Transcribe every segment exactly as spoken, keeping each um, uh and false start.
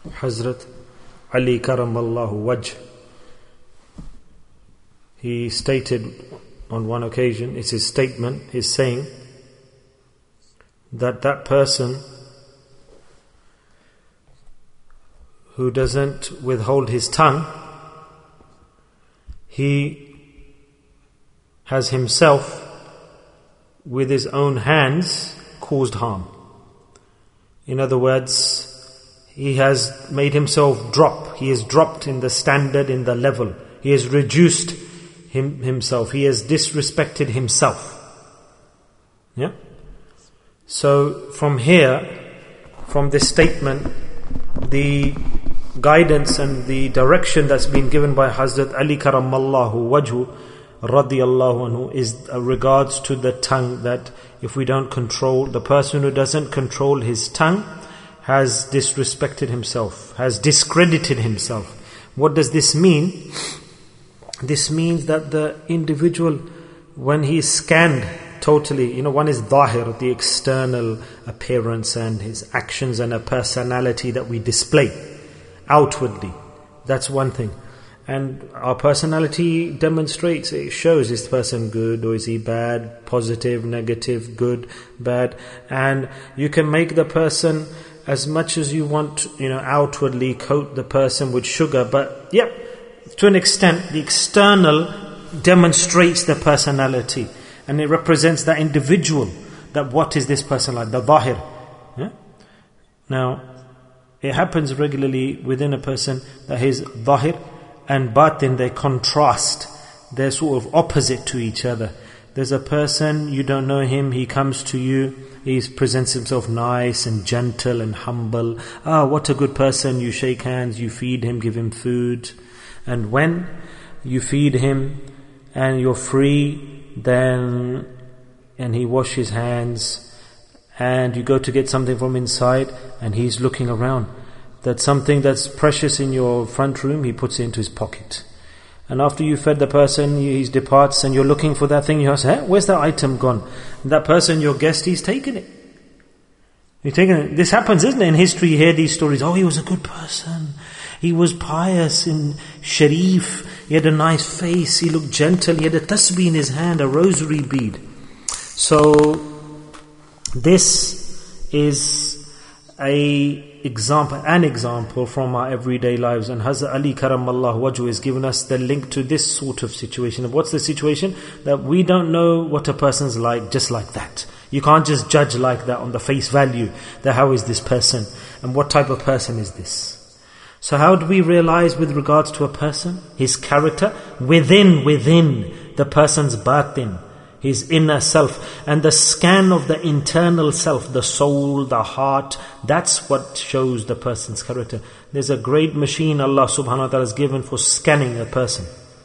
Hazrat Ali Karamallahu Wajh, he stated on one occasion, it's his statement, his saying, that that person who doesn't withhold his tongue, he has himself with his own hands caused harm. In other words, he has made himself drop. He has dropped in the standard, in the level. He has reduced him, himself. He has disrespected himself. Yeah? So from here, from this statement, the guidance and the direction that's been given by Hazrat Ali Karamallahu Wajhu radiyallahu anhu is regards to the tongue, that if we don't control, the person who doesn't control his tongue has disrespected himself, has discredited himself. What does this mean? This means that the individual, when he is scanned totally, you know, one is dhahir, the external appearance and his actions and a personality that we display outwardly. That's one thing. And our personality demonstrates, it shows, is the person good or is he bad, positive, negative, good, bad. And you can make the person as much as you want, you know, outwardly coat the person with sugar, but yeah, to an extent, the external demonstrates the personality, and it represents that individual, that what is this person like, the dhahir. Yeah? Now, it happens regularly within a person that his dhahir and batin, they contrast, they're sort of opposite to each other. There's a person, you don't know him, he comes to you, he presents himself nice and gentle and humble. Ah, what a good person, you shake hands, you feed him, give him food. And when you feed him and you're free, then, and he washes his hands, and you go to get something from inside, and he's looking around. That something that's precious in your front room, he puts it into his pocket. And after you fed the person, he departs, and you're looking for that thing. You ask, hey, where's that item gone? And that person, your guest, he's taken it. He's taken it. This happens, isn't it? In history, you hear these stories. Oh, he was a good person. He was pious and sharif. He had a nice face. He looked gentle. He had a tasbih in his hand, a rosary bead. So, this is a example, an example from our everyday lives, and Hazrat Ali Karamallahu Wajhu has given us the link to this sort of situation. What's the situation? That we don't know what a person's like just like that. You can't just judge like that on the face value, that how is this person and what type of person is this. So how do we realize with regards to a person, his character within within the person's batin, his inner self, and the scan of the internal self, the soul, the heart, that's what shows the person's character. There's a great machine Allah subhanahu wa ta'ala has given for scanning a person.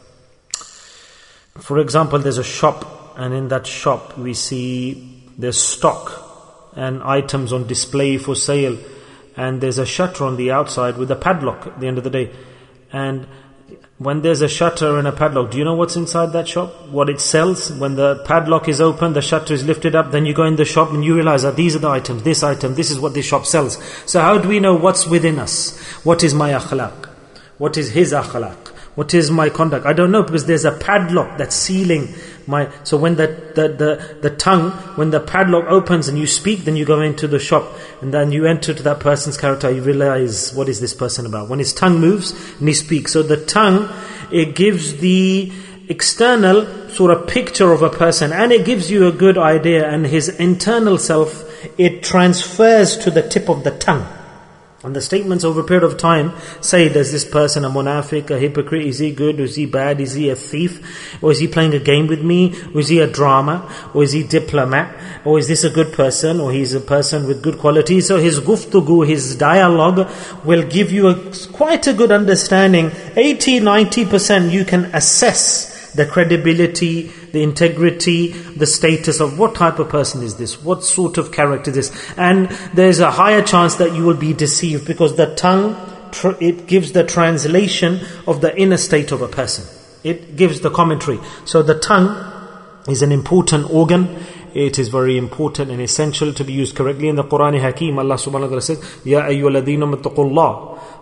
For example, there's a shop, and in that shop we see there's stock and items on display for sale, and there's a shutter on the outside with a padlock at the end of the day. And when there's a shutter and a padlock, do you know what's inside that shop? What it sells? When the padlock is open, the shutter is lifted up, then you go in the shop and you realize that these are the items, this item, this is what this shop sells. So how do we know what's within us? What is my akhlaq? What is his akhlaq? What is my conduct? I don't know, because there's a padlock that's sealing my... So when the, the, the, the tongue, when the padlock opens and you speak, then you go into the shop and then you enter to that person's character, you realize what is this person about. When his tongue moves and he speaks. So the tongue, it gives the external sort of picture of a person, and it gives you a good idea, and his internal self, it transfers to the tip of the tongue. And the statements over a period of time say, does this person a munafiq, a hypocrite? Is he good? Is he bad? Is he a thief? Or is he playing a game with me? Or is he a drama? Or is he diplomat? Or is this a good person? Or he's a person with good qualities? So his guftugu, his dialogue will give you a, quite a good understanding. eighty, ninety percent you can assess the credibility, the integrity, the status of what type of person is this, what sort of character is this. And there's a higher chance that you will be deceived, because the tongue, it gives the translation of the inner state of a person. It gives the commentary. So the tongue is an important organ. It is very important and essential to be used correctly. In the Quran Hakim, Allah subhanahu wa ta'ala says, Ya ayyuhalladhina muttaqullah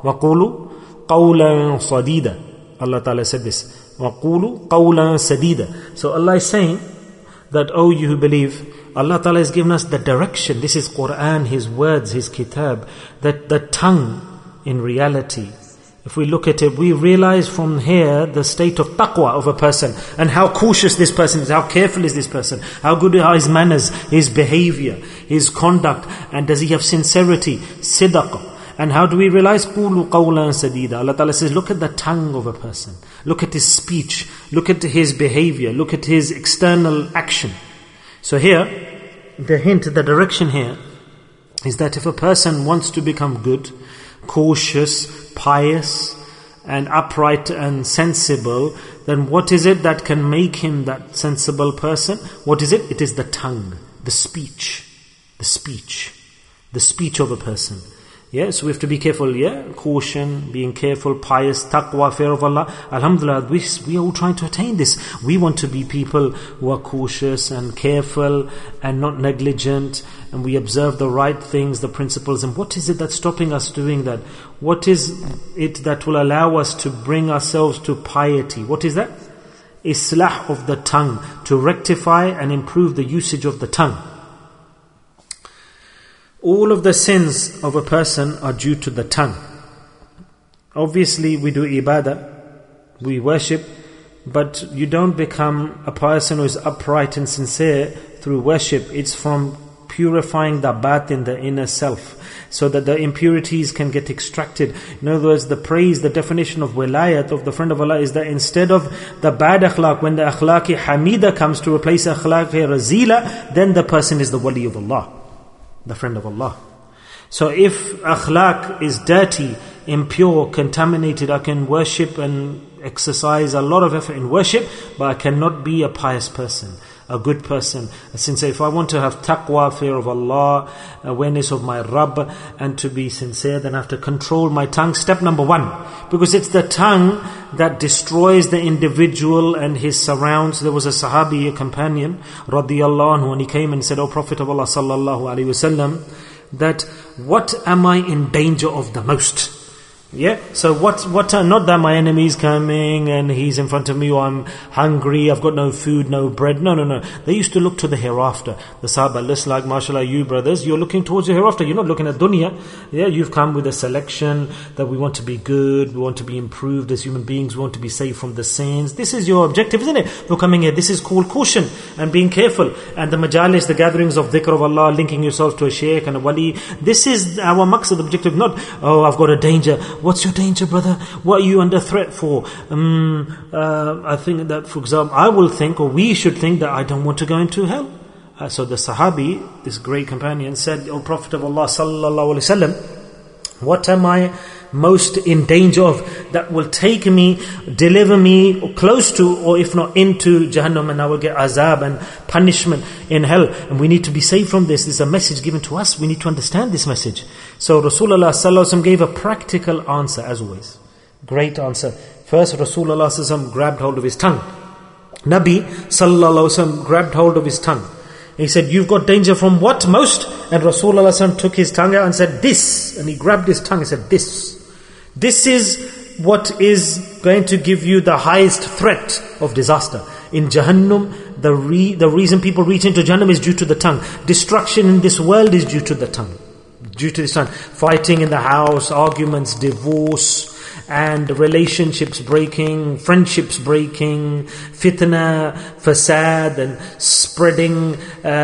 وَقُولُوا قَوْلًا صَدِيدًا. Allah Ta'ala said this. وَقُولُوا قَوْلًا سَدِيدًا. So Allah is saying that, oh you who believe, Allah Ta'ala has given us the direction. This is Quran, His words, His kitab. That the tongue, in reality, if we look at it, we realize from here the state of taqwa of a person and how cautious this person is, how careful is this person, how good are his manners, his behavior, his conduct, and does he have sincerity, sidq. And how do we realize? قُولُوا قَوْلًا سَدِيدًا. Allah Ta'ala says, look at the tongue of a person. Look at his speech. Look at his behavior. Look at his external action. So here, the hint, the direction here is that if a person wants to become good, cautious, pious, and upright and sensible, then what is it that can make him that sensible person? What is it? It is the tongue, the speech, the speech, the speech of a person. Yeah, so we have to be careful, yeah, caution, being careful, pious, taqwa, fear of Allah. Alhamdulillah, we, we are all trying to attain this. We want to be people who are cautious and careful and not negligent, and we observe the right things, the principles. And what is it that's stopping us doing that? What is it that will allow us to bring ourselves to piety? What is that? Islah of the tongue, to rectify and improve the usage of the tongue. All of the sins of a person are due to the tongue. Obviously, we do ibadah, we worship, but you don't become a person who is upright and sincere through worship. It's from purifying the batin, the inner self, so that the impurities can get extracted. In other words, the praise, the definition of wilayat of the friend of Allah is that instead of the bad akhlaq, when the akhlaqi hamida comes to replace akhlaqi razila, then the person is the wali of Allah, the friend of Allah. So if akhlaq is dirty, impure, contaminated, I can worship and exercise a lot of effort in worship, but I cannot be a pious person, a good person, a sincere. If I want to have taqwa, fear of Allah, awareness of my Rabb, and to be sincere, then I have to control my tongue. Step number one, because it's the tongue that destroys the individual and his surrounds. There was a Sahabi, a companion, radiyallahu anhu, and he came and said, O Prophet of Allah sallallahu alaihi wasallam, that what am I in danger of the most? Yeah, so what, what are, not that my enemy is coming and he's in front of me, or I'm hungry, I've got no food, no bread. No, no, no. They used to look to the hereafter. The Sahaba, list like, mashallah, you brothers, you're looking towards the hereafter. You're not looking at dunya. Yeah, you've come with a selection that we want to be good, we want to be improved as human beings, we want to be saved from the sins. This is your objective, isn't it? You're coming here. This is called caution and being careful. And the majalis, the gatherings of dhikr of Allah, linking yourself to a shaykh and a wali. This is our maqsad, objective, not, oh, I've got a danger. What's your danger, brother? What are you under threat for? Um, uh, I think that, for example, I will think, or we should think, that I don't want to go into hell. Uh, so the Sahabi, this great companion, said, O Prophet of Allah sallallahu alaihi wasallam, what am I most in danger of that will take me, deliver me close to, or if not into Jahannam, and I will get azab and punishment in hell? And we need to be saved from this. This is a message given to us. We need to understand this message. So Rasulullah sallallahu alaihi wasallam gave a practical answer, as always. Great answer. First, Rasulullah sallallahu alaihi wasallam grabbed hold of his tongue. Nabi sallallahu alaihi wasallam grabbed hold of his tongue. He said, you've got danger from what most? And Rasulullah sallallahu alaihi wasallam took his tongue out and said, this. And he grabbed his tongue and said, this. This is what is going to give you the highest threat of disaster. In Jahannam, the re- the reason people reach into Jahannam is due to the tongue. Destruction in this world is due to the tongue. Due to this tongue. Fighting in the house, arguments, divorce, and relationships breaking, friendships breaking, fitna, fasad, and spreading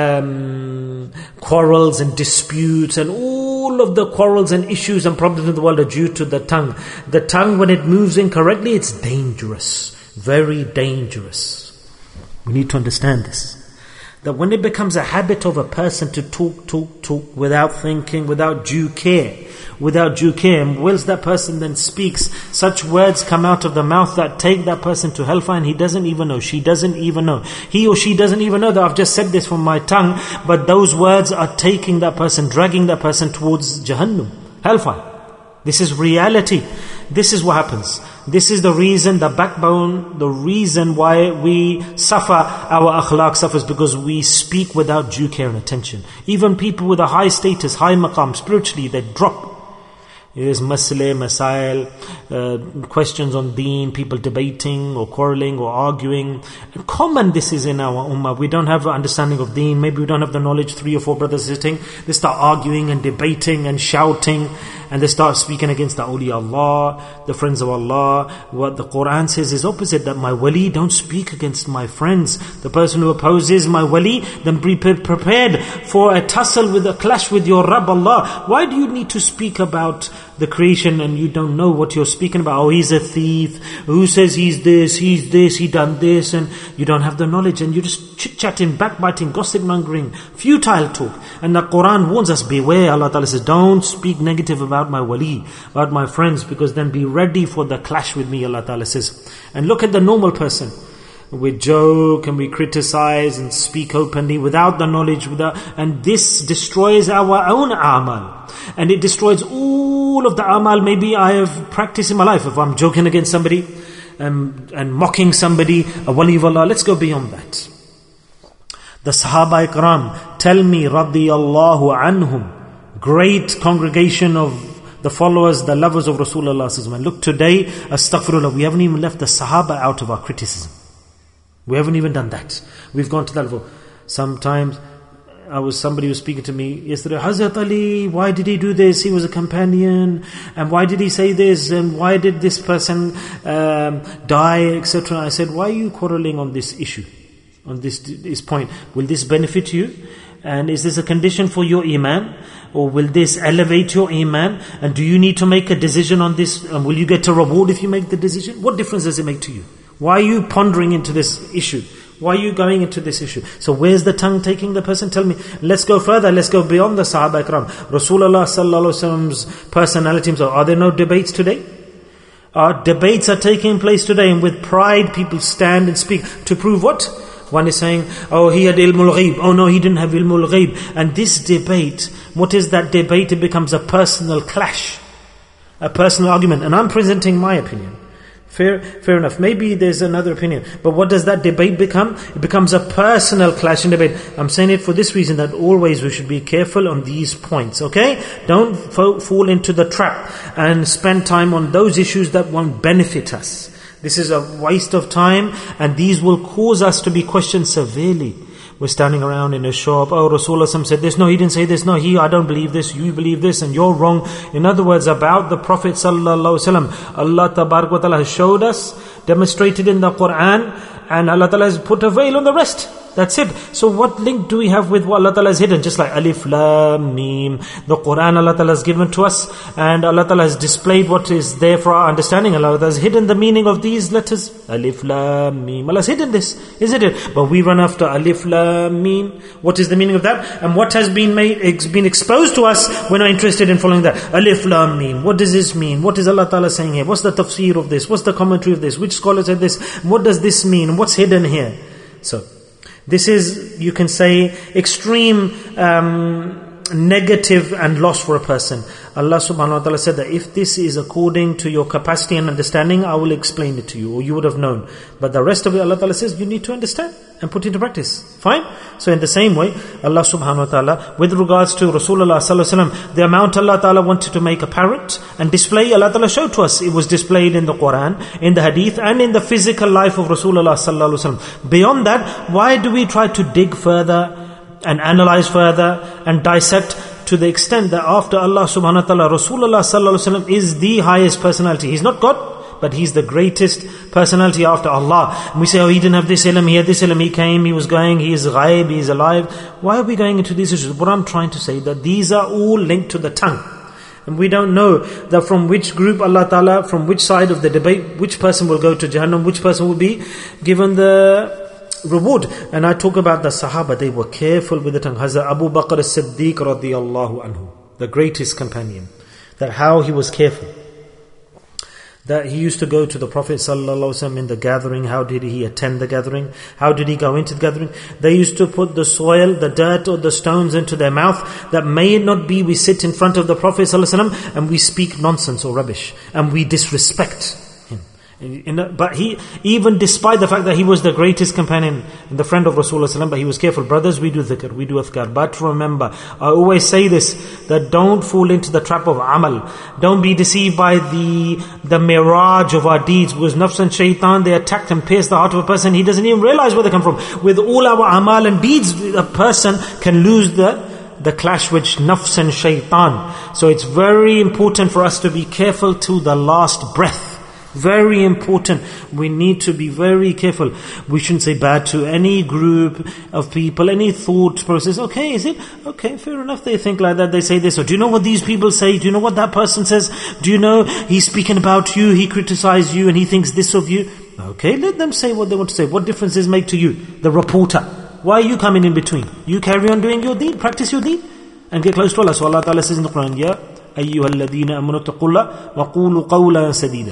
um, quarrels and disputes, and all of the quarrels and issues and problems in the world are due to the tongue. The tongue, when it moves incorrectly, it's dangerous, very dangerous. We need to understand this. That when it becomes a habit of a person to talk, talk, talk without thinking, without due care, without due care, and whilst that person then speaks, such words come out of the mouth that take that person to hellfire, and he doesn't even know, she doesn't even know, he or she doesn't even know that I've just said this from my tongue, but those words are taking that person, dragging that person towards Jahannam, hellfire. This is reality. This is what happens. This is the reason, the backbone, the reason why we suffer, our akhlaq suffers, because we speak without due care and attention. Even people with a high status, high maqam, spiritually, they drop. There's masle, masail, uh, questions on deen, people debating or quarreling or arguing. And common this is in our ummah. We don't have an understanding of deen. Maybe we don't have the knowledge. Three or four brothers sitting. They start arguing and debating and shouting. And they start speaking against the awliya Allah, the friends of Allah. What the Quran says is opposite. That my wali, don't speak against my friends. The person who opposes my wali, then be prepared for a tussle with a clash with your Rabb Allah. Why do you need to speak about the creation and you don't know what you're speaking about? Oh, he's a thief. Who says he's this, he's this, he done this, and you don't have the knowledge, and you're just chit-chatting, backbiting, gossip-mongering, futile talk. And the Quran warns us, beware. Allah Ta'ala says, don't speak negative about my wali, about my friends, because then be ready for the clash with me, Allah Ta'ala says. And look at the normal person. We joke and we criticize and speak openly without the knowledge, without, and this destroys our own amal. And it destroys all of the amal maybe I have practiced in my life. If I'm joking against somebody and, and mocking somebody, a wali of Allah, let's go beyond that. The Sahaba Ikram tell me, radiyallahu anhum, great congregation of the followers, the lovers of Rasulullah. Look, today, astaghfirullah, we haven't even left the Sahaba out of our criticism. We haven't even done that. We've gone to that level. Sometimes, I was somebody was speaking to me yesterday, Hazrat Ali, why did he do this? He was a companion. And why did he say this? And why did this person um, die, et cetera. I said, why are you quarreling on this issue? On this, this point? Will this benefit you? And is this a condition for your iman? Or will this elevate your iman? And do you need to make a decision on this? And will you get a reward if you make the decision? What difference does it make to you? Why are you pondering into this issue? Why are you going into this issue? So where's the tongue taking the person? Tell me. Let's go further. Let's go beyond the Sahaba Ikram. Rasulullah sallallahu alaihi wasallam's personality. So are there no debates today? Our debates are taking place today, and with pride people stand and speak to prove what? One is saying, oh, he had ilmul ghaib. Oh no, he didn't have ilmul ghaib. And this debate, what is that debate? It becomes a personal clash, a personal argument. And I'm presenting my opinion. Fair, fair enough. Maybe there's another opinion. But what does that debate become? It becomes a personal clash and debate. I'm saying it for this reason, that always we should be careful on these points, okay? Don't fo- fall into the trap and spend time on those issues that won't benefit us. This is a waste of time, and these will cause us to be questioned severely. We're standing around in a shop, oh, Rasulullah said this, no, he didn't say this, no, he, I don't believe this, you believe this, and you're wrong. In other words, about the Prophet sallallahu alaihi wasallam, Allah tabarak wa ta'ala has showed us, demonstrated in the Quran, and Allah Ta'ala has put a veil on the rest. That's it. So what link do we have with what Allah Ta'ala has hidden? Just like Alif, Lam, Mim. The Quran Allah Ta'ala has given to us, and Allah Ta'ala has displayed what is there for our understanding. Allah Ta'ala has hidden the meaning of these letters. Alif, Lam, Mim. Allah has hidden this, isn't it? But we run after Alif, Lam, Mim. What is the meaning of that? And what has been made, it's been exposed to us, we're not interested in following that. Alif, Lam, Mim. What does this mean? What is Allah Ta'ala saying here? What's the tafsir of this? What's the commentary of this? Which scholar said this? What does this mean? What's hidden here? So, this is, you can say, extreme um, negative and loss for a person. Allah subhanahu wa ta'ala said that if this is according to your capacity and understanding, I will explain it to you, or you would have known. But the rest of it, Allah Ta'ala says, you need to understand and put into practice. Fine? So in the same way, Allah subhanahu wa ta'ala, with regards to Rasulullah sallallahu alaihi wasallam, the amount Allah Ta'ala wanted to make apparent and display, Allah Ta'ala showed to us. It was displayed in the Quran, in the Hadith, and in the physical life of Rasulullah sallallahu alaihi wasallam. Beyond that, why do we try to dig further and analyze further and dissect, to the extent that after Allah subhanahu wa ta'ala, Rasulullah sallallahu alaihi wasallam is the highest personality. He's not God, but He's the greatest personality after Allah. And we say, oh, he didn't have this ilm, he had this ilm, he came, he was going, he is ghaib, he is alive. Why are we going into these issues? What I'm trying to say, that these are all linked to the tongue. And we don't know that from which group Allah Ta'ala, from which side of the debate, which person will go to Jahannam, which person will be given the reward. And I talk about the Sahaba, they were careful with the tongue. Hazrat Abu Bakr as-Siddiq radiyallahu anhu, the greatest companion, that how he was careful. That he used to go to the Prophet sallallahu alaihi wasallam in the gathering. How did he attend the gathering? How did he go into the gathering? They used to put the soil, the dirt or the stones into their mouth, that may it not be we sit in front of the Prophet sallallahu alaihi wasallam and we speak nonsense or rubbish and we disrespect him. In a, but he, even despite the fact that he was the greatest companion and the friend of Rasulullah, but he was careful. Brothers, we do dhikr, we do adhkar. But remember, I always say this, that don't fall into the trap of amal. Don't be deceived by the the mirage of our deeds, because nafs and shaitan, they attack and pierce the heart of a person. He doesn't even realize where they come from. With all our amal and deeds, a person can lose the the clash with nafs and shaitan. So it's very important for us to be careful to the last breath. Very important. We need to be very careful. We shouldn't say bad to any group of people, any thought process. Okay, is it? Okay, fair enough. They think like that. They say this. Or do you know what these people say? Do you know what that person says? Do you know he's speaking about you? He criticized you and he thinks this of you. Okay, let them say what they want to say. What difference does it make to you? The reporter. Why are you coming in between? You carry on doing your deed. Practice your deed. And get close to Allah. So Allah Ta'ala says in the Quran, Ya ayyuha alladhina amanu taqullah wa qulu qawlan sadida.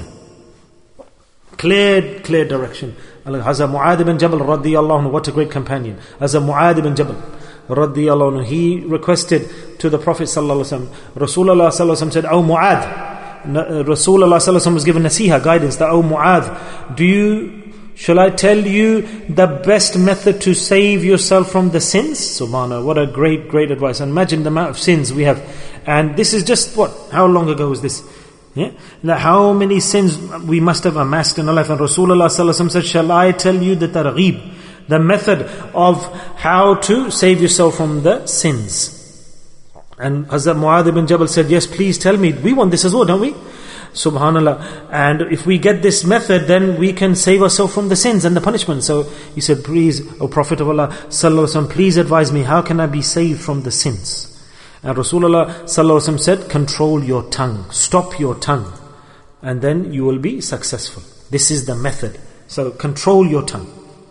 Clear, clear direction. Hazrat Mu'adh ibn Jabal radiyallahu anhu, what a great companion. Hazrat Mu'adh ibn Jabal radiyallahu anhu, he requested to the Prophet sallallahu alaihi wasallam. Rasulullah sallallahu alaihi wasallam said, "O Mu'adh," Rasulullah sallallahu alaihi wasallam was given nasiha, guidance, that, "O Mu'adh, do you, shall I tell you the best method to save yourself from the sins?" Subhanallah, what a great, great advice. And imagine the amount of sins we have. And this is just what? How long ago was this? Yeah? Now, how many sins we must have amassed in our life. And Rasulullah sallallahu alaihi wasallam said, "Shall I tell you the targheeb, the method of how to save yourself from the sins?" And Hazrat Mu'adh ibn Jabal said, "Yes, please tell me. We want this as well, don't we?" Subhanallah. And if we get this method, then we can save ourselves from the sins and the punishment. So he said, "Please, O Prophet of Allah sallallahu alaihi wasallam, please advise me, how can I be saved from the sins?" And Rasulullah sallallahu alaihi wasallam said, "Control your tongue, stop your tongue, and then you will be successful." This is the method. So control your tongue.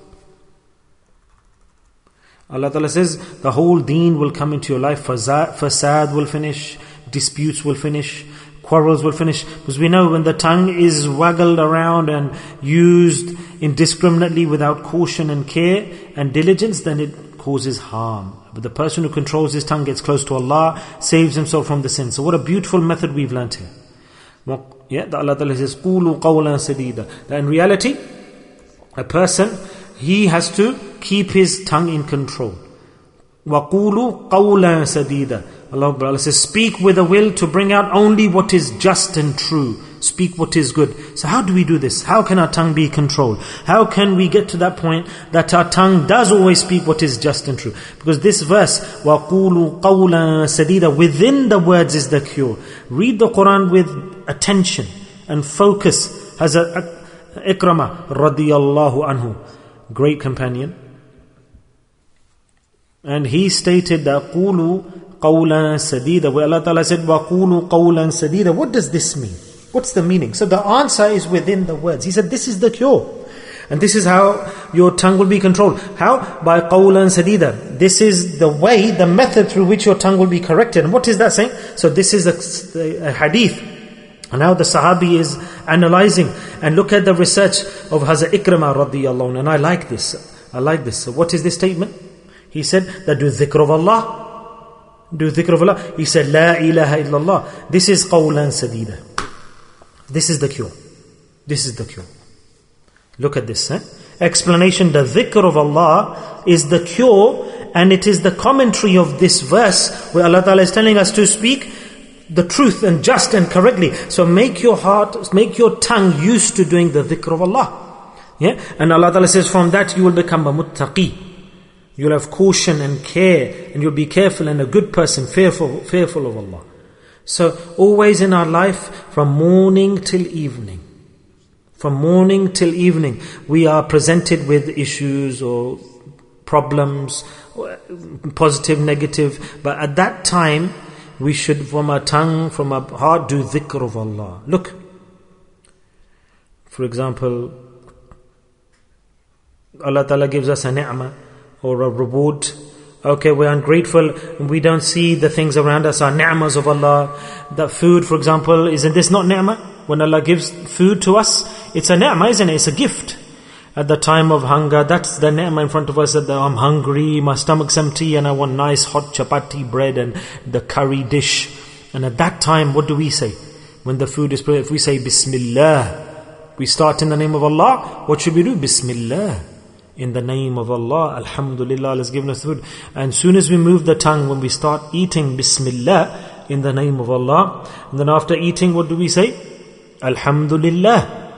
Allah Ta'ala says, the whole deen will come into your life. Fasad will finish, disputes will finish, quarrels will finish. Because we know when the tongue is waggled around and used indiscriminately without caution and care and diligence, then it causes harm. But the person who controls his tongue gets close to Allah, saves himself from the sin. So what a beautiful method we've learnt here. Yeah, that Allah Ta'ala says, "Qulu qawlan sadida." That in reality, a person, he has to keep his tongue in control. وَقُولُوا قَوْلًا سَدِيدًا. Allah, Allah says, speak with a will to bring out only what is just and true. Speak what is good. So how do we do this? How can our tongue be controlled? How can we get to that point that our tongue does always speak what is just and true? Because this verse, وَقُولُوا قَوْلًا سَدِيدًا, within the words is the cure. Read the Quran with attention and focus. Hazrat Ikramah radiyallahu anhu, great companion. And he stated that قُولُوا قَوْلًا سَدِيدًا, where Allah Ta'ala said وَقُولُوا قَوْلًا سَدِيدًا. What does this mean? What's the meaning? So the answer is within the words. He said this is the cure. And this is how your tongue will be controlled. How? By qawlan sadida. This is the way, the method through which your tongue will be corrected. And what is that saying? So this is a, a hadith. And now the Sahabi is analyzing. And look at the research of Hazrat Ikramah radiyallahu anhu. And I like this. I like this. So what is this statement? He said that do dhikr of Allah. Do dhikr of Allah. He said La ilaha illallah. This is qawlan sadida. This is the cure. This is the cure. Look at this. Eh? Explanation, the dhikr of Allah is the cure, and it is the commentary of this verse where Allah Ta'ala is telling us to speak the truth and just and correctly. So make your heart, make your tongue used to doing the dhikr of Allah. Yeah? And Allah Ta'ala says from that you will become a muttaqi. You'll have caution and care, and you'll be careful and a good person, fearful, fearful of Allah. So always in our life, from morning till evening, from morning till evening, we are presented with issues or problems, positive, negative. But at that time, we should, from our tongue, from our heart, do dhikr of Allah. Look, for example, Allah Ta'ala gives us a ni'mah or a reward. Okay, we're ungrateful and we don't see the things around us, our ni'mas of Allah. The food, for example, isn't this not ni'mah? When Allah gives food to us, it's a ni'mah, isn't it? It's a gift. At the time of hunger, that's the ni'mah in front of us, that I'm hungry, my stomach's empty and I want nice hot chapati bread and the curry dish. And at that time, what do we say? When the food is prepared, if we say Bismillah, We start in the name of Allah. What should we do? Bismillah. In the name of Allah. Alhamdulillah, Allah has given us food. And soon as we move the tongue, when we start eating, Bismillah, in the name of Allah. And then after eating, what do we say? Alhamdulillah.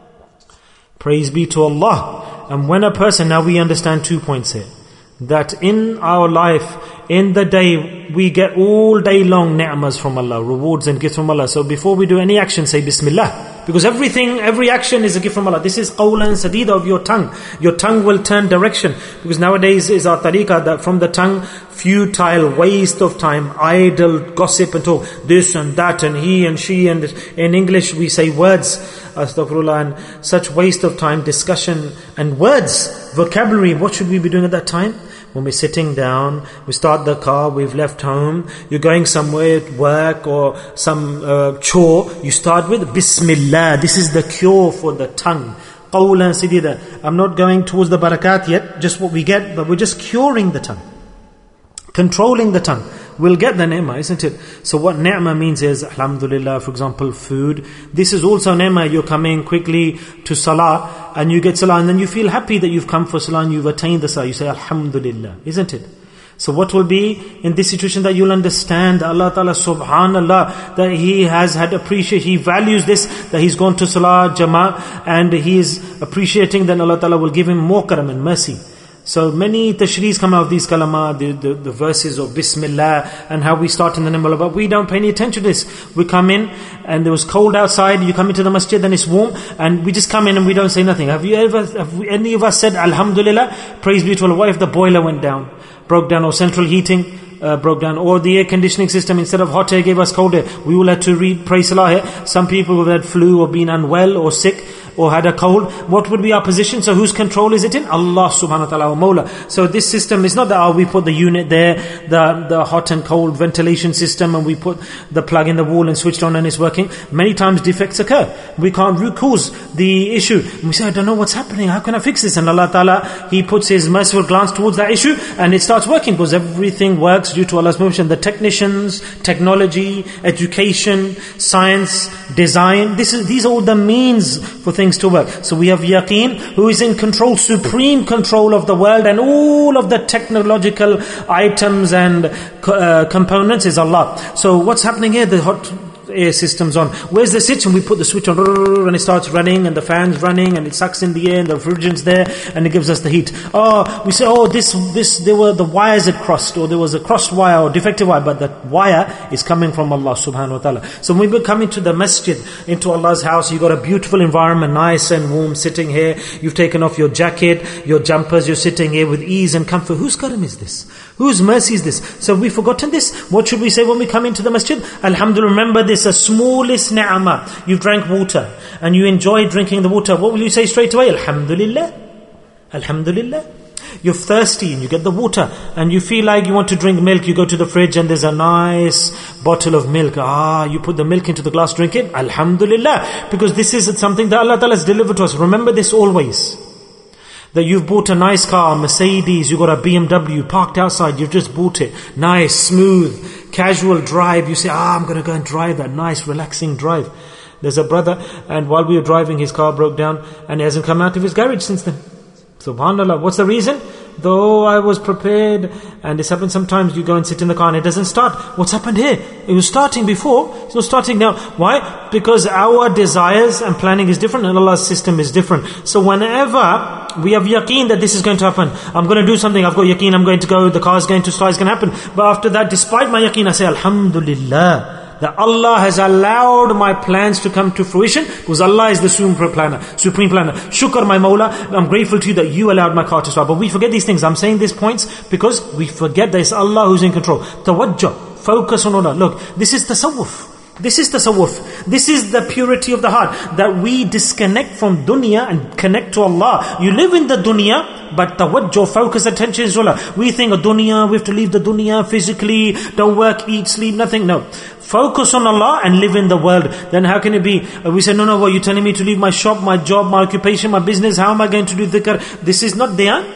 Praise be to Allah. And when a person, now we understand two points here. That in our life, in the day, we get all day long ni'mas from Allah, rewards and gifts from Allah. So before we do any action, say Bismillah. Because everything, every action is a gift from Allah. This is qawlan sadida of your tongue. Your tongue will turn direction. Because nowadays is our tariqah that from the tongue, futile, waste of time, idle gossip and talk. This and that and he and she, and in English we say words, astaghfirullah, and such waste of time, discussion and words, vocabulary. What should we be doing at that time? When we're sitting down, we start the car, we've left home, you're going somewhere, work or some uh, chore, you start with Bismillah. This is the cure for the tongue. Qawlan sadida. I'm not going towards the barakat yet, just what we get, but we're just curing the tongue. Controlling the tongue. We'll get the ni'mah, isn't it? So what ni'mah means is, alhamdulillah, for example, food. This is also ni'mah. You're coming quickly to salah, and you get salah, and then you feel happy that you've come for salah, and you've attained the salah. You say, alhamdulillah, isn't it? So what will be in this situation that you'll understand Allah Ta'ala, subhanallah, that He has had appreciation, He values this, that He's gone to salah, jama'ah, and He is appreciating that Allah Ta'ala will give him more karam and mercy. So many tashrees come out of these kalama, the, the, the verses of Bismillah and how we start in the name of Allah. But we don't pay any attention to this. We come in and there was cold outside, you come into the masjid and it's warm, and we just come in and we don't say nothing. Have you ever, have we, any of us said Alhamdulillah, praise be to Allah? What if the boiler went down, broke down, or central heating Uh, broke down, or the air conditioning system, instead of hot air gave us cold air? We all had to read praise Allah here. Some people who had flu or been unwell or sick or had a cold, what would be our position? So whose control is it in? Allah subhanahu wa ta'ala, our Mawla. So this system is not that oh, we put the unit there, the the hot and cold ventilation system, and we put the plug in the wall and switched on and it's working. Many times defects occur. We can't root cause the issue. And we say, I don't know what's happening, how can I fix this? And Allah Ta'ala, He puts His merciful glance towards that issue and it starts working, because everything works due to Allah's permission. The technicians, technology, education, science, design, this is, these are all the means for things to work. So we have yaqeen, who is in control, supreme control of the world, and all of the technological items and uh, components is Allah. So what's happening here? The hot air system's on. Where's the switch? And we put the switch on and it starts running, and the fan's running, and it sucks in the air, and the refrigerant's there, and it gives us the heat. Oh, we say, oh, this, this, there were the wires had crossed, or there was a crossed wire or defective wire, but that wire is coming from Allah subhanahu wa ta'ala. So when we come into the masjid, into Allah's house, you've got a beautiful environment, nice and warm, sitting here, you've taken off your jacket, your jumpers, you're sitting here with ease and comfort. Whose karam is this? Whose mercy is this? So have we forgotten this? What should we say when we come into the masjid? Alhamdulillah, remember this, the smallest ni'mah. You've drank water and you enjoy drinking the water. What will you say straight away? Alhamdulillah. Alhamdulillah. You're thirsty and you get the water, and you feel like you want to drink milk. You go to the fridge and there's a nice bottle of milk. Ah, you put the milk into the glass, drink it. Alhamdulillah. Because this is something that Allah Ta'ala has delivered to us. Remember this always. That you've bought a nice car, Mercedes, you've got a B M W parked outside, you've just bought it. Nice, smooth, casual drive. You say, ah, I'm going to go and drive that nice, relaxing drive. There's a brother, and while we were driving, his car broke down, and he hasn't come out of his garage since then. SubhanAllah. What's the reason? Though I was prepared, and this happens sometimes, you go and sit in the car and it doesn't start. What's happened here? It was starting before, it's not starting now. Why? Because our desires and planning is different, and Allah's system is different. So whenever we have yaqeen that this is going to happen, I'm going to do something, I've got yaqeen, I'm going to go, the car is going to start, it's going to happen. But after that, despite my yaqeen, I say, Alhamdulillah, that Allah has allowed my plans to come to fruition, because Allah is the supreme planner. Supreme planner. Shukr, my Mawla, I'm grateful to you that you allowed my car to start. But we forget these things. I'm saying these points because we forget that it's Allah who's in control. Tawajjuh, focus on Allah. Look, this is tasawwuf. This is tasawwuf. This is the purity of the heart, that we disconnect from dunya and connect to Allah. You live in the dunya, but tawajjuh, focus, attention is Allah. We think of dunya, we have to leave the dunya physically, don't work, eat, sleep, nothing. No. Focus on Allah and live in the world. Then how can it be? We say, no, no, what, you're telling me to leave my shop, my job, my occupation, my business, how am I going to do dhikr? This is not there.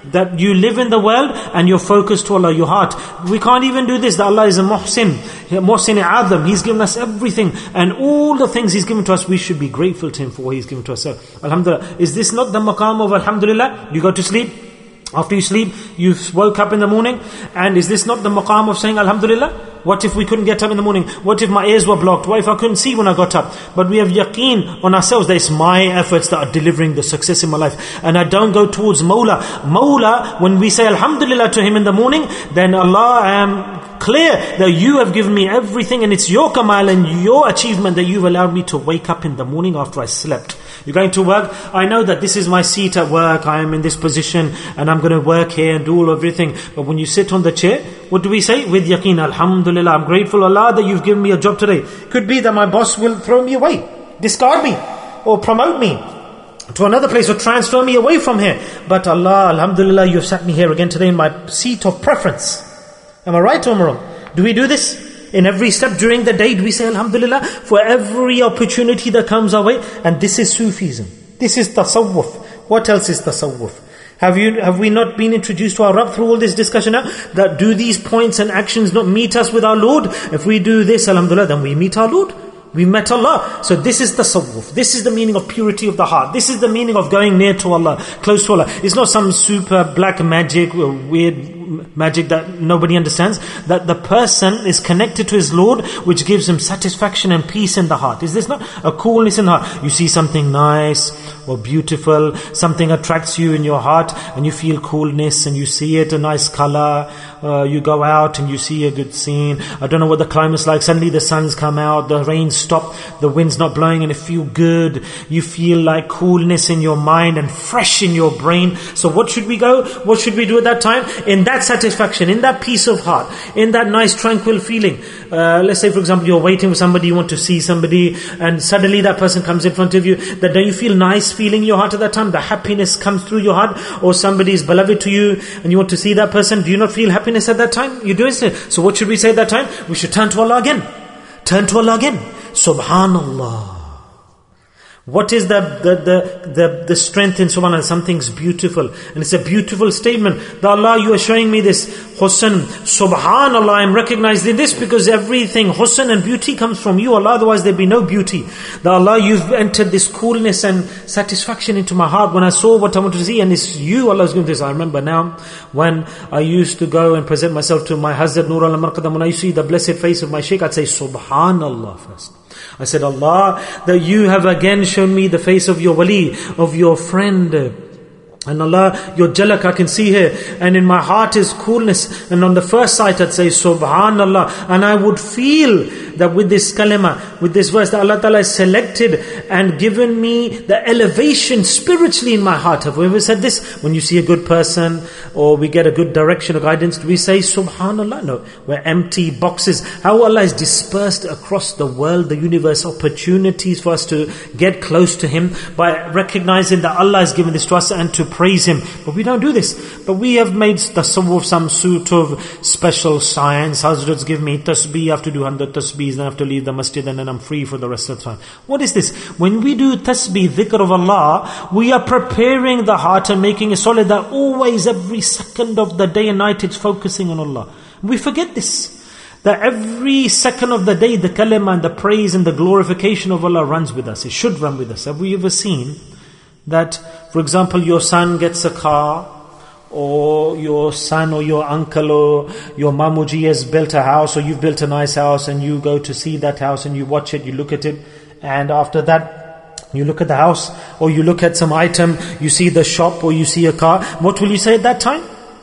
that you live in the world and you're focused to Allah, your heart. We can't even do this. That Allah is a muhsin, muhsin Adam. He's given us everything, and all the things He's given to us, we should be grateful to Him for what He's given to us. So, Alhamdulillah. Is this not the maqam of Alhamdulillah? You go to sleep. After you sleep, you woke up in the morning, and is this not the maqam of saying Alhamdulillah? What if we couldn't get up in the morning? What if my ears were blocked? What if I couldn't see when I got up? But we have yaqeen on ourselves that it's my efforts that are delivering the success in my life. And I don't go towards Mawla. Mawla, when we say Alhamdulillah to Him in the morning, then Allah, I am clear that you have given me everything, and it's your kamal and your achievement that you've allowed me to wake up in the morning after I slept. You're going to work, I know that this is my seat at work, I am in this position and I'm going to work here and do all everything. But when you sit on the chair, what do we say? With yaqeen, Alhamdulillah, I'm grateful Allah that you've given me a job today. Could be that my boss will throw me away, discard me, or promote me to another place, or transfer me away from here. But Allah, Alhamdulillah, you've sat me here again today in my seat of preference. Am I right or am I wrong? Do we do this? In every step during the day, do we say Alhamdulillah for every opportunity that comes our way? And this is Sufism. This is Tasawwuf. What else is Tasawwuf? Have you, have we not been introduced to our Rabb through all this discussion now? That do these points and actions not meet us with our Lord? If we do this, Alhamdulillah, then we meet our Lord. We met Allah. So this is Tasawwuf. This is the meaning of purity of the heart. This is the meaning of going near to Allah, close to Allah. It's not some super black magic, weird magic that nobody understands. That the person is connected to his Lord, which gives him satisfaction and peace in the heart. Is this not a coolness in the heart? You see something nice or beautiful, something attracts you in your heart, and you feel coolness, and you see it, a nice color. Uh, you go out and you see a good scene. I don't know what the climate's like. Suddenly the sun's come out, the rain's stopped, the wind's not blowing, and it feels good. You feel like coolness in your mind and fresh in your brain. So what should we go? What should we do at that time? In that satisfaction, in that peace of heart, in that nice tranquil feeling. Uh, let's say, for example, you're waiting for somebody, you want to see somebody, and suddenly that person comes in front of you. That don't you feel nice feeling in your heart at that time? The happiness comes through your heart. Or somebody is beloved to you and you want to see that person. Do you not feel happiness at that time? You do it. So what should we say at that time? We should turn to Allah again. Turn to Allah again. Subhanallah. What is the, the, the, the, the strength in Subhanallah? Something's beautiful. And it's a beautiful statement. That Allah, you are showing me this husn. Subhanallah, I am recognizing this because everything, husn and beauty comes from you, Allah. Otherwise there'd be no beauty. That Allah, you've entered this coolness and satisfaction into my heart. When I saw what I wanted to see, and it's you, Allah is going to do this. I remember now when I used to go and present myself to my Hazrat Nur al-Marqadam, when I used to see the blessed face of my Shaykh, I'd say Subhanallah first. I said, Allah, that you have again shown me the face of your wali, of your friend. And Allah, your jalak I can see here. And in my heart is coolness. And on the first sight I'd say, Subhanallah. And I would feel that with this kalima, with this verse, that Allah Ta'ala has selected and given me the elevation spiritually in my heart. Have we ever said this? When you see a good person, or we get a good direction or guidance, do we say Subhanallah? No, we're empty boxes. How Allah has dispersed across the world, the universe, opportunities for us to get close to Him by recognizing that Allah has given this to us and to praise Him. But we don't do this. But we have made tasawwuf some sort of special science. Hazrats give me tasbih, I have to do one hundred tasbihs, then I have to leave the masjid, and then I'm free for the rest of the time. What is this? When we do tasbih, dhikr of Allah, we are preparing the heart and making it solid that always, every second of the day and night, it's focusing on Allah. We forget this. That every second of the day, the kalima and the praise and the glorification of Allah runs with us. It should run with us. Have we ever seen that, for example, your son gets a car, or your son or your uncle or your mamuji has built a house, or you've built a nice house, and you go to see that house and you watch it, you look at it, and after that you look at the house, or you look at some item, you see the shop, or you see a car, what will you say at that time?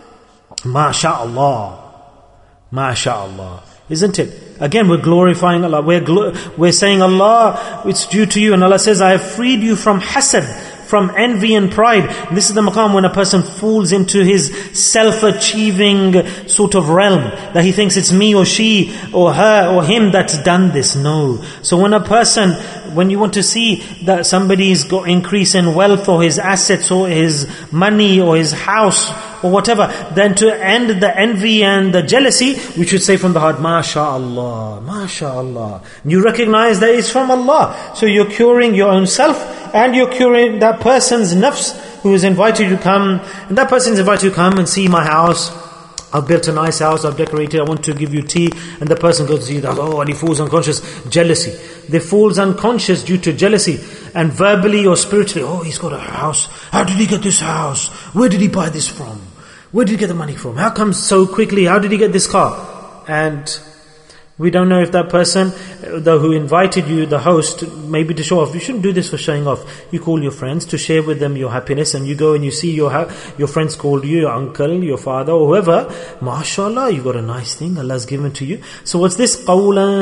MashaAllah. MashaAllah. Isn't it? Again, we're glorifying Allah. We're, glo- we're saying, Allah, it's due to you. And Allah says, I have freed you from hasad, from envy and pride. And this is the maqam when a person falls into his self-achieving sort of realm, that he thinks it's me or she or her or him that's done this. No. So when a person, when you want to see that somebody's got increase in wealth or his assets or his money or his house or whatever, then to end the envy and the jealousy, we should say from the heart, MashaAllah, MashaAllah. You recognize that it's from Allah. So you're curing your own self, and you're curing that person's nafs who is invited you to come, and that person is invited you to come and see my house. I've built a nice house, I've decorated, I want to give you tea. And the person goes to see that, oh, and he falls unconscious. Jealousy. They falls unconscious due to jealousy. And verbally or spiritually, oh, he's got a house. How did he get this house? Where did he buy this from? Where did he get the money from? How come so quickly? How did he get this car? And we don't know if that person, though who invited you, the host, maybe to show off. You shouldn't do this for showing off. You call your friends to share with them your happiness, and you go and you see your ha- your friends called you, your uncle, your father, or whoever. MashaAllah, you got a nice thing Allah's given to you. So what's this? Qawlan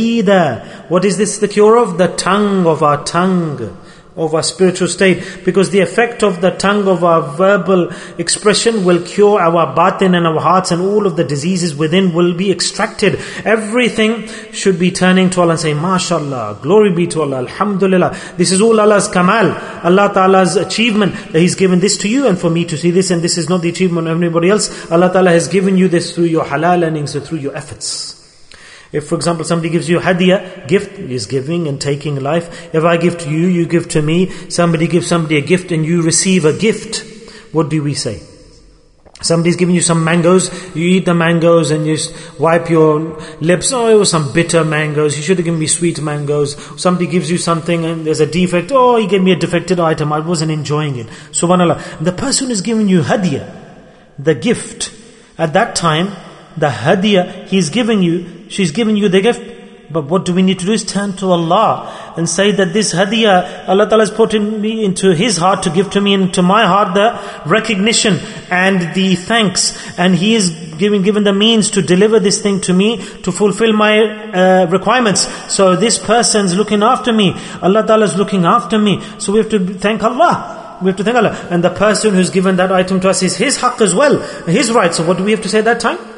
sadida. What is this the cure of? The tongue of our tongue, of our spiritual state, because the effect of the tongue of our verbal expression will cure our batin and our hearts, and all of the diseases within will be extracted. Everything should be turning to Allah and saying, MashaAllah, glory be to Allah, Alhamdulillah. This is all Allah's kamal, Allah Ta'ala's achievement, that He's given this to you and for me to see this, and this is not the achievement of anybody else. Allah Ta'ala has given you this through your halal earnings, so through your efforts. If, for example, somebody gives you hadiyah, gift is giving and taking life. If I give to you, you give to me. Somebody gives somebody a gift and you receive a gift. What do we say? Somebody's giving you some mangoes, you eat the mangoes and you wipe your lips. Oh, it was some bitter mangoes, you should have given me sweet mangoes. Somebody gives you something and there's a defect. Oh, he gave me a defected item, I wasn't enjoying it. Subhanallah. The person who's giving you hadiyah, the gift, at that time, the hadiyah he's giving you, she's giving you the gift. But what do we need to do is turn to Allah and say that this hadiyah, Allah Ta'ala has put in me into His heart to give to me, and into my heart the recognition and the thanks. And He is giving, given the means to deliver this thing to me, to fulfill my uh, requirements. So this person's looking after me. Allah Ta'ala is looking after me. So we have to thank Allah. We have to thank Allah. And the person who's given that item to us is his haqq as well, his right. So what do we have to say at that time?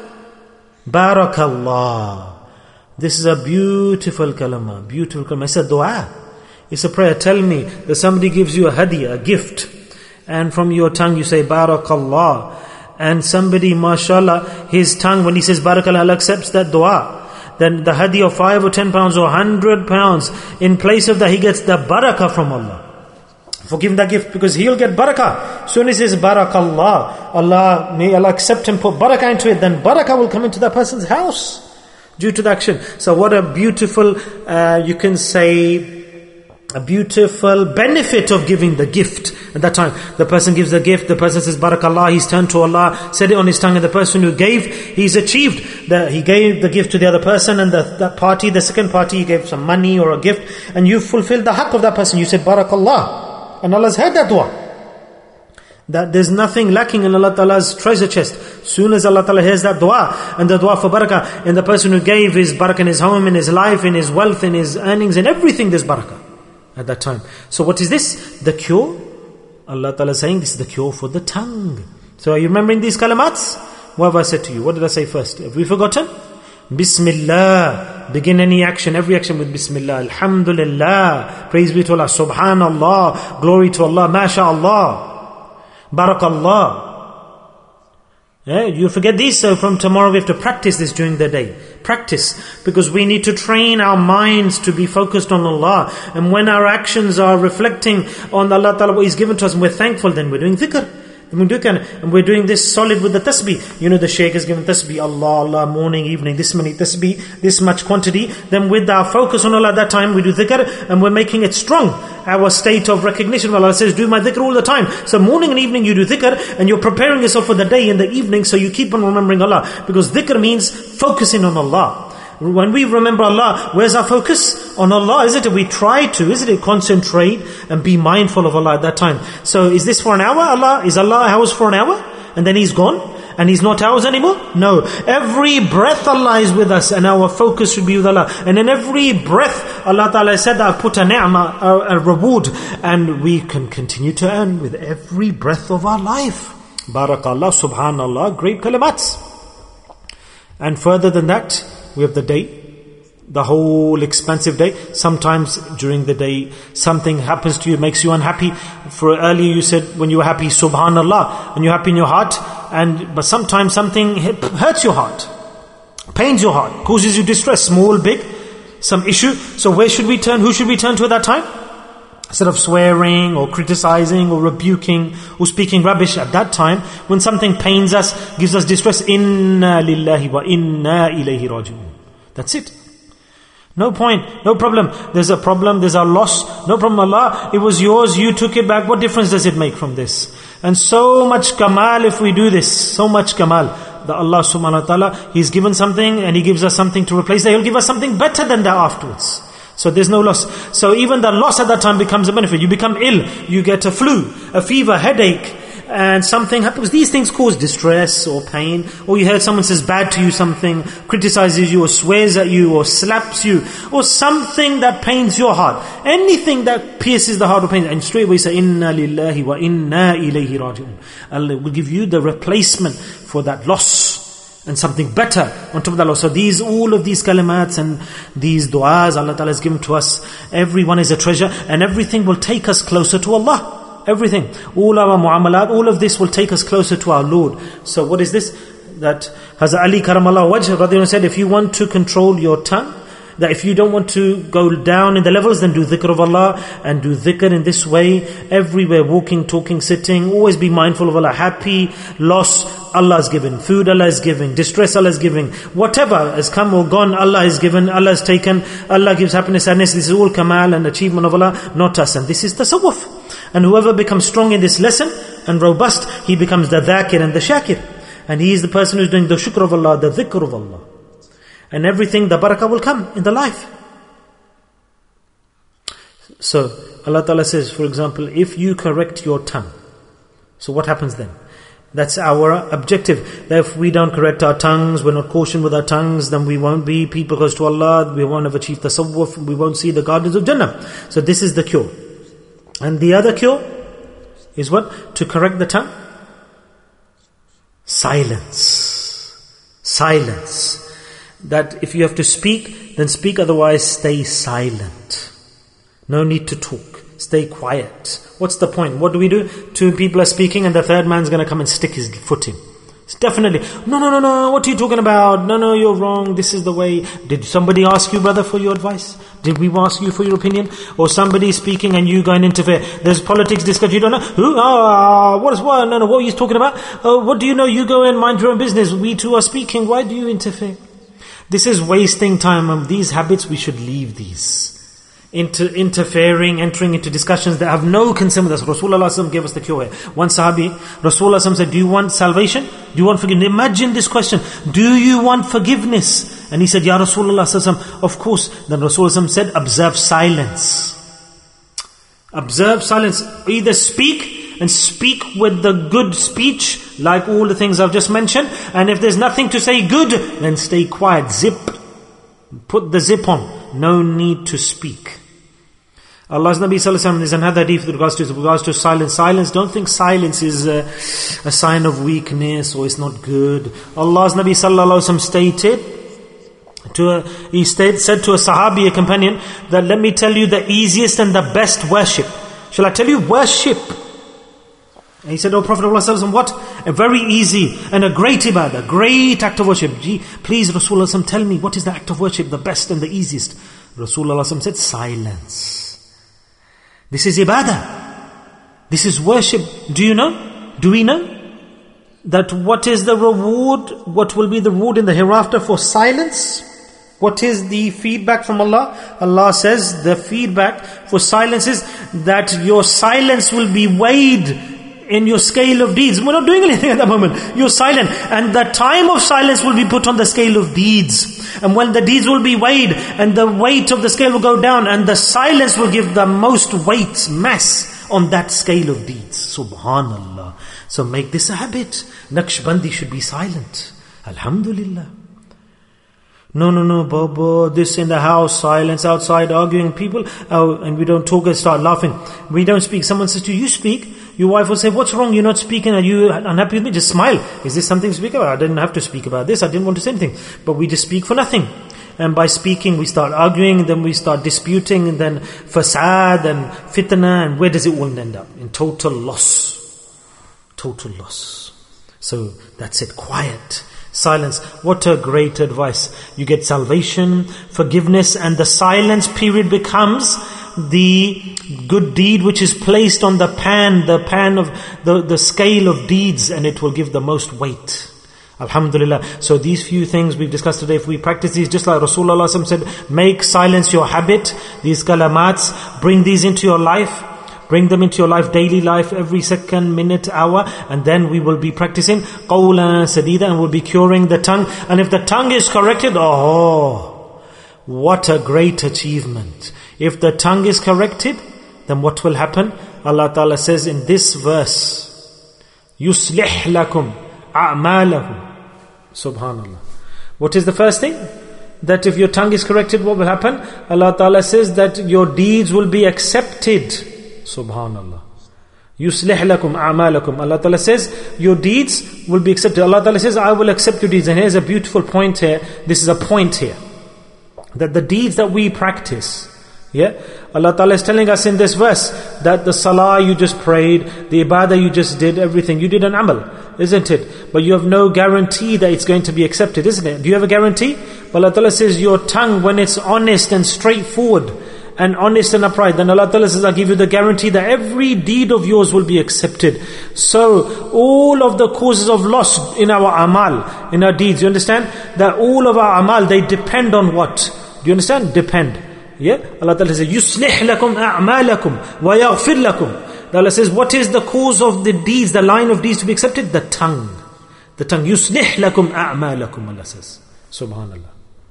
Barakallah. This is a beautiful kalama, beautiful kalama. It's a dua. It's a prayer. Tell me that somebody gives you a hadiyah, a gift, and from your tongue you say Barakallah. And somebody, mashallah, his tongue, when he says Barakallah, Allah accepts that dua. Then the hadiyah of five or ten pounds or hundred pounds, in place of that he gets the barakah from Allah. For giving that gift, because he'll get barakah. Soon as he says Barakallah, Allah, may Allah accept and put barakah into it, then barakah will come into that person's house due to the action. So what a beautiful, uh, you can say, a beautiful benefit of giving the gift. At that time, the person gives the gift, the person says Barakallah, he's turned to Allah, said it on his tongue, and the person who gave, he's achieved. The, he gave the gift to the other person, and the, that party, the second party, he gave some money or a gift, and you fulfilled the haqq of that person. You said Barakallah. And Allah's heard that dua. That there's nothing lacking in Allah Ta'ala's treasure chest. Soon as Allah Ta'ala hears that dua, and the dua for barakah, and the person who gave his barakah in his home, in his life, in his wealth, in his earnings, in everything, there's barakah at that time. So what is this? The cure? Allah Ta'ala is saying this is the cure for the tongue. So are you remembering these kalamats? What have I said to you? What did I say first? Have we forgotten? Bismillah. Begin any action, every action with Bismillah. Alhamdulillah. Praise be to Allah. Subhanallah. Glory to Allah. MashaAllah. Barakallah. Yeah, you forget these, so from tomorrow we have to practice this during the day. Practice. Because we need to train our minds to be focused on Allah. And when our actions are reflecting on Allah Ta'ala, what He's given to us, and we're thankful, then we're doing dhikr. And we're doing this solid with the tasbih. You know, the shaykh has given tasbih, Allah, Allah, morning, evening, this many tasbih, this much quantity. Then with our focus on Allah at that time, we do dhikr, and we're making it strong. Our state of recognition. Allah says, do my dhikr all the time. So morning and evening you do dhikr, and you're preparing yourself for the day in the evening, so you keep on remembering Allah. Because dhikr means focusing on Allah. When we remember Allah, where's our focus? On Allah, isn't it? We try to, isn't it? Concentrate and be mindful of Allah at that time. So is this for an hour? Allah, is Allah ours for an hour? And then He's gone? And He's not ours anymore? No. Every breath Allah is with us, and our focus should be with Allah. And in every breath, Allah Ta'ala said, I've put a ni'mah, a, a reward, and we can continue to earn with every breath of our life. Barakallah, subhanallah, great kalimats. And further than that, we have the day. the whole expansive day. Sometimes during the day, something happens to you, makes you unhappy. For earlier you said when you were happy, Subhanallah, when you're happy in your heart. And but sometimes something hurts your heart, pains your heart, causes you distress, small, big, some issue. So where should we turn? Who should we turn to at that time? Instead of swearing or criticizing or rebuking or speaking rubbish at that time, when something pains us, gives us distress, inna lillahi wa inna ilayhi raji'un. That's it. No point, no problem. There's a problem, there's a loss. No problem, Allah, it was yours, you took it back. What difference does it make from this? And so much kamal if we do this, so much kamal. That Allah subhanahu wa ta'ala, He's given something and He gives us something to replace that. He'll give us something better than that afterwards. So there's no loss. So even the loss at that time becomes a benefit. You become ill, you get a flu, a fever, headache, and something happens. These things cause distress or pain. Or you heard someone says bad to you something, criticizes you or swears at you or slaps you, or something that pains your heart. Anything that pierces the heart or pains. And straight away you say, inna lillahi wa inna ilayhi raji'un. Allah will give you the replacement for that loss. And something better on top of that loss. So these, all of these kalimats and these du'as Allah Ta'ala has given to us, everyone is a treasure, and everything will take us closer to Allah. Everything. All our mu'amalat, all of this will take us closer to our Lord. So what is this? That Hazrat Ali Karamallahu Wajh radhiyallahu anhu said, if you want to control your tongue, that if you don't want to go down in the levels, then do dhikr of Allah, and do dhikr in this way, everywhere, walking, talking, sitting, always be mindful of Allah. Happy, loss, Allah has given. Food, Allah is giving. Distress, Allah is giving. Whatever has come or gone, Allah is given, Allah has taken. Allah gives happiness, sadness. This is all kamal and achievement of Allah, not us. And this is tasawwuf. And whoever becomes strong in this lesson and robust, he becomes the dhakir and the shakir. And he is the person who is doing the shukr of Allah, the dhikr of Allah. And everything, the barakah will come in the life. So, Allah Ta'ala says, for example, if you correct your tongue, so what happens then? That's our objective. That if we don't correct our tongues, we're not cautioned with our tongues, then we won't be people close to Allah, we won't have achieved tasawwuf, we won't see the gardens of Jannah. So this is the cure. And the other cure is what? To correct the tongue? Silence. Silence. That if you have to speak, then speak, otherwise stay silent. No need to talk. Stay quiet. What's the point? What do we do? Two people are speaking and the third man's going to come and stick his foot in. It's definitely, no, no, no, no, what are you talking about? No, no, you're wrong. This is the way. Did somebody ask you, brother, for your advice? Did we ask you for your opinion? Or somebody speaking and you go and interfere. There's politics discussion. You don't know. Who? Ah, what is what? No, no, what are you talking about? Oh, what do you know? You go and mind your own business. We two are speaking. Why do you interfere? This is wasting time. Um, these habits, we should leave these. Inter- interfering, entering into discussions that have no concern with us. Rasulullah gave us the cure here. One Sahabi, Rasulullah said, do you want salvation? Do you want forgiveness? Imagine this question. Do you want forgiveness? And he said, Ya Rasulullah, of course. Then Rasulullah said, observe silence. Observe silence. Either speak and speak with the good speech, like all the things I've just mentioned. And if there's nothing to say good, then stay quiet. Zip. Put the zip on. No need to speak. Allah's Nabi Sallallahu Alaihi Wasallam, there's another hadith with regards to, with regards to silence. Silence, don't think silence is a, a sign of weakness or it's not good. Allah's Nabi Sallallahu Alaihi Wasallam stated, to a, he stayed, said to a Sahabi, a companion, that let me tell you the easiest and the best worship. Shall I tell you worship? And he said, oh Prophet of Allah, what? A very easy and a great ibadah, great act of worship. Gee, please Rasulullah, tell me what is the act of worship, the best and the easiest? Rasulullah said, silence. This is ibadah. This is worship. Do you know? Do we know? That what is the reward, what will be the reward in the hereafter for silence? What is the feedback from Allah? Allah says the feedback for silence is that your silence will be weighed in your scale of deeds. We're not doing anything at that moment. You're silent. And the time of silence will be put on the scale of deeds. And when the deeds will be weighed, and the weight of the scale will go down, and the silence will give the most weight, mass, on that scale of deeds. Subhanallah. So make this a habit. Naqshbandi should be silent. Alhamdulillah. No, no, no, Baba, this in the house, silence, outside, arguing, people, oh, and we don't talk and start laughing. We don't speak. Someone says to you, you speak. Your wife will say, what's wrong? You're not speaking. Are you unhappy with me? Just smile. Is this something to speak about? I didn't have to speak about this. I didn't want to say anything. But we just speak for nothing. and by speaking we start arguing, then we start disputing, and then fasad and fitna, and where does it all end up? In total loss. Total loss. So that's it, quiet, silence. What a great advice. You get salvation, forgiveness, and the silence period becomes the good deed which is placed on the pan, the pan of the, the scale of deeds, and it will give the most weight. Alhamdulillah. So these few things we've discussed today, if we practice these, just like Rasulullah said, make silence your habit, these kalamats, bring these into your life, bring them into your life, daily life, every second, minute, hour, and then we will be practicing qawlan sadida, and we'll be curing the tongue. And if the tongue is corrected, oh, what a great achievement. If the tongue is corrected, then what will happen? Allah Ta'ala says in this verse, يُصْلِحْ لَكُمْ أَعْمَالَكُمْ. Subhanallah. What is the first thing? That if your tongue is corrected, what will happen? Allah Ta'ala says that your deeds will be accepted. Subhanallah. يُصْلِحْ لَكُمْ أَعْمَالَكُمْ. Allah Ta'ala says your deeds will be accepted. Allah Ta'ala says, I will accept your deeds. And here's a beautiful point here. This is a point here. That the deeds that we practice, yeah, Allah Ta'ala is telling us in this verse that the salah you just prayed, the ibadah you just did, everything, you did an amal, isn't it? But you have no guarantee that it's going to be accepted, isn't it? Do you have a guarantee? But Allah Ta'ala says your tongue, when it's honest and straightforward and honest and upright, then Allah Ta'ala says, I'll give you the guarantee that every deed of yours will be accepted. So all of the causes of loss in our amal, in our deeds, you understand? That all of our amal, they depend on what? Do you understand? Depend. Yeah, Allah Ta'ala says, يُصْلِحْ لَكُمْ أَعْمَالَكُمْ وَيَغْفِرْ لَكُمْ. Allah says, what is the cause of the deeds, the line of deeds to be accepted? The tongue. The tongue. يُصْلِحْ لَكُمْ أَعْمَالَكُمْ. Allah says. Subhanallah.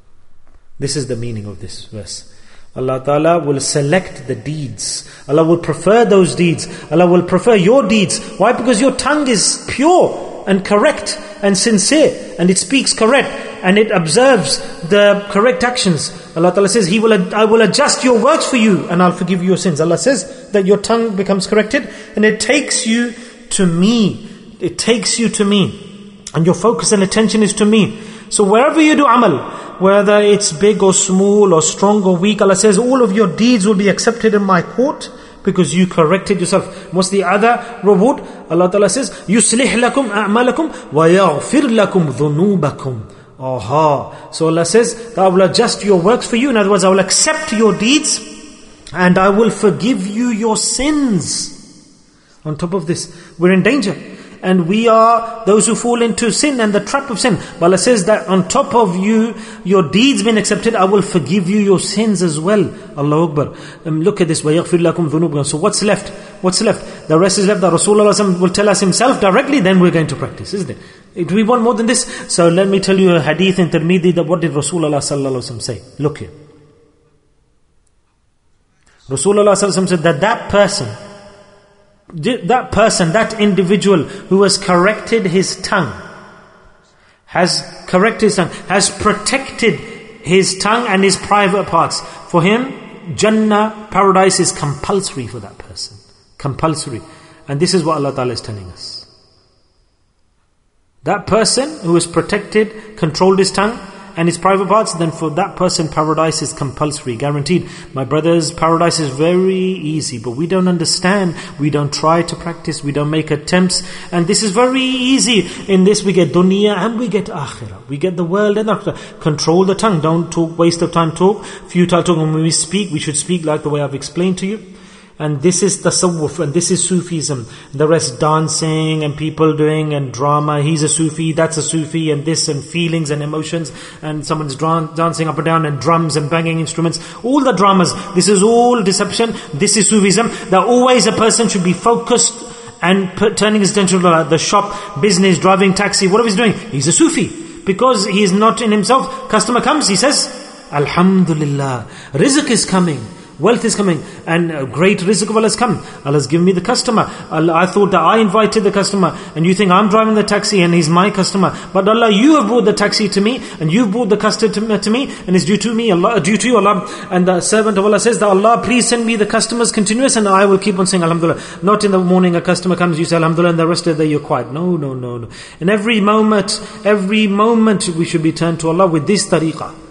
This is the meaning of this verse. Allah Ta'ala will select the deeds. Allah will prefer those deeds. Allah will prefer your deeds. Why? Because your tongue is pure and correct and sincere, and it speaks correct, and it observes the correct actions. Allah Ta'ala says, He will, I will adjust your works for you, and I'll forgive you your sins. Allah says that your tongue becomes corrected, and it takes you to me. It takes you to me. And your focus and attention is to me. So wherever you do amal, whether it's big or small or strong or weak, Allah says all of your deeds will be accepted in my court, because you corrected yourself. What's the other reward? Allah Ta'ala says, يُصْلِحْ لَكُمْ أَعْمَالَكُمْ وَيَغْفِرْ لَكُمْ ذُنُوبَكُمْ. Aha. So Allah says, I will adjust your works for you. In other words, I will accept your deeds, and I will forgive you your sins. On top of this, we're in danger. And we are those who fall into sin and the trap of sin. But Allah says that on top of you, your deeds being accepted, I will forgive you your sins as well. Allahu Akbar. Um, look at this. وَيَغْفِرْ لَكُمْ ذُنُوبَكُمْ. So what's left? What's left? The rest is left. That Rasulullah will tell us himself directly, then we're going to practice, isn't it? Do we want more than this? So let me tell you a hadith in Tirmidhi, that what did Rasulullah say? Look here. Rasulullah said that that person, that person, that individual who has corrected his tongue, has corrected his tongue, has protected his tongue and his private parts. For him, Jannah, paradise is compulsory for that person. Compulsory. And this is what Allah Ta'ala is telling us. That person who has protected, controlled his tongue and his private parts, then for that person paradise is compulsory, guaranteed. My brothers, paradise is very easy, but we don't understand, we don't try to practice, we don't make attempts, and this is very easy. In this we get dunya and we get akhirah, we get the world and akhirah. Control the tongue, don't talk, waste of time talk, futile talk. When we speak, we should speak like the way I've explained to you. And this is tasawwuf, and this is Sufism. The rest dancing and people doing and drama. He's a Sufi, that's a Sufi, and this and feelings and emotions. And someone's dran- dancing up and down and drums and banging instruments. All the dramas. This is all deception. This is Sufism. That always a person should be focused and put, turning his attention to the shop, business, driving taxi, whatever he's doing. He's a Sufi. Because he is not in himself. Customer comes, he says, Alhamdulillah, rizq is coming. Wealth is coming, and a great rizq of Allah has come. Allah has given me the customer. Allah, I thought that I invited the customer, and you think I'm driving the taxi and he's my customer. But Allah, you have brought the taxi to me, and you've brought the customer to, to me, and it's due to me, Allah, due to you, Allah. And the servant of Allah says that, Allah, please send me the customers continuous, and I will keep on saying Alhamdulillah. Not in the morning a customer comes, you say Alhamdulillah, and the rest of the day you're quiet. No, no, no, no. In every moment, every moment we should be turned to Allah with this tariqah.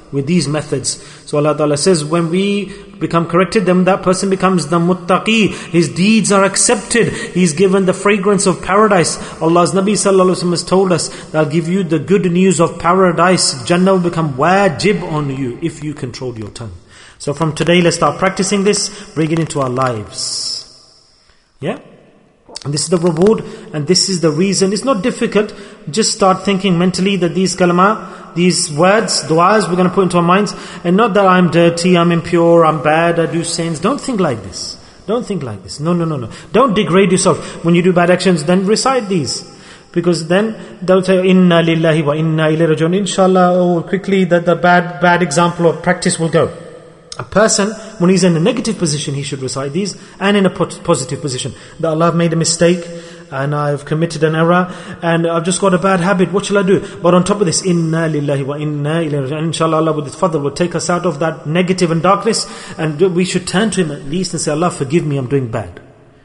with these methods. So Allah Ta'ala says, when we become corrected, then that person becomes the muttaqi. His deeds are accepted. He's given the fragrance of paradise. Allah's Nabi Sallallahu Alaihi Wasallam has told us that I'll give you the good news of paradise. Jannah will become wajib on you if you control your tongue. So from today, let's start practicing this, bring it into our lives. Yeah? And this is the reward, and this is the reason. It's not difficult. Just start thinking mentally that these kalama, these words, du'as, we're going to put into our minds. And not that I'm dirty, I'm impure, I'm bad, I do sins. Don't think like this. Don't think like this. No, no, no, no. Don't degrade yourself. When you do bad actions, then recite these. Because then they'll say, Inna lillahi wa inna ilayhi raji'un. Inshallah, oh, quickly that the bad, bad example of practice will go. A person, when he's in a negative position, he should recite these, and in a positive position. That Allah, I've made a mistake, and I've committed an error, and I've just got a bad habit, what shall I do? But on top of this, Inna lillahi wa inna ilayhi raji'un. Inshallah, Allah with His fadl will take us out of that negative and darkness, and we should turn to Him at least and say, Allah, forgive me, I'm doing bad.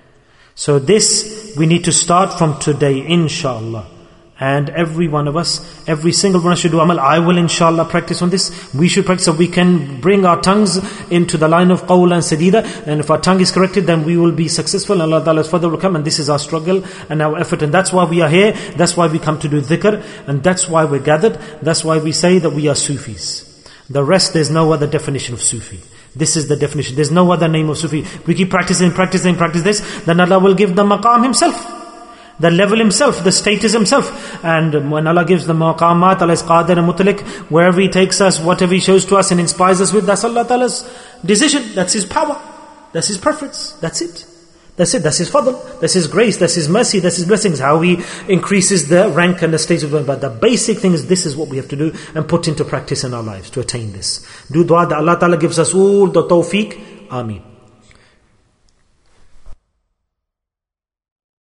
So this, we need to start from today, inshallah. And every one of us, every single one of us should do amal. I will inshallah practice on this. We should practice so we can bring our tongues into the line of qawl and sadida. And if our tongue is corrected, then we will be successful. And Allah Ta'ala's fadl will come. And this is our struggle and our effort. And that's why we are here. That's why we come to do dhikr. And that's why we're gathered. That's why we say that we are Sufis. The rest, there's no other definition of Sufi. This is the definition. There's no other name of Sufi. We keep practicing, practicing, practice this. Then Allah will give the maqam Himself. The level Himself, the status Himself. And when Allah gives the maqamat, Allah is qadir and mutlaq. Wherever He takes us, whatever He shows to us and inspires us with, that's Allah Ta'ala's decision. That's His power. That's His preference. That's it. That's it. That's His fadl. That's His grace. That's His mercy. That's His blessings. How He increases the rank and the status. But the basic thing is, this is what we have to do and put into practice in our lives to attain this. Do dua that Allah Ta'ala gives us all the tawfiq. Ameen.